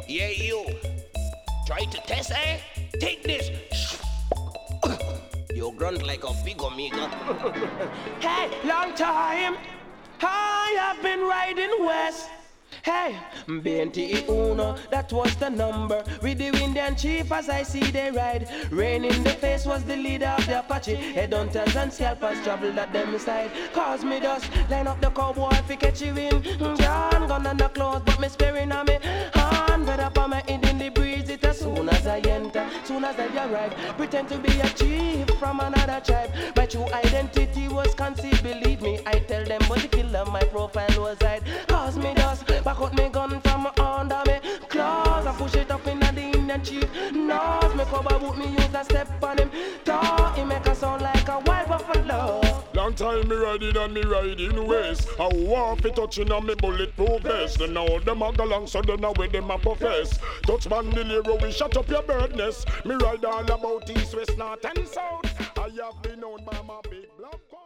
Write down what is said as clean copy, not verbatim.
Yeah, you. Try to test, eh? Take this. You grunt like a big amiga. Hey, long time. I have been riding west. Hey, BNT Uno, that was the number. With the Indian chief as I see they ride. Rain in the face was the leader of the Apache. Headhunters and scalpers traveled at them side. Cause me dust, line up the cowboy fi catch you in. John gun on the clothes, but me sparing on me. Hand better for me in the breeze. It as soon as I enter, soon as I arrive. Pretend to be a chief from another tribe. My true identity was concealed, believe me. I tell them but the killer, my profile was hide. Cause me dust, back out me gun from under me claws and push it up in the Indian chief nose. Me cover boot, me use a step on him toe. He make a sound like a wild buffalo. Long time me riding and me riding waist. I want fi touching on me bulletproof vest. Then now them a go long, so then now with them a profess. Touch Bandolero, we shut up your bird nest. Me ride all about east, west, north and south. I have been known by my big black.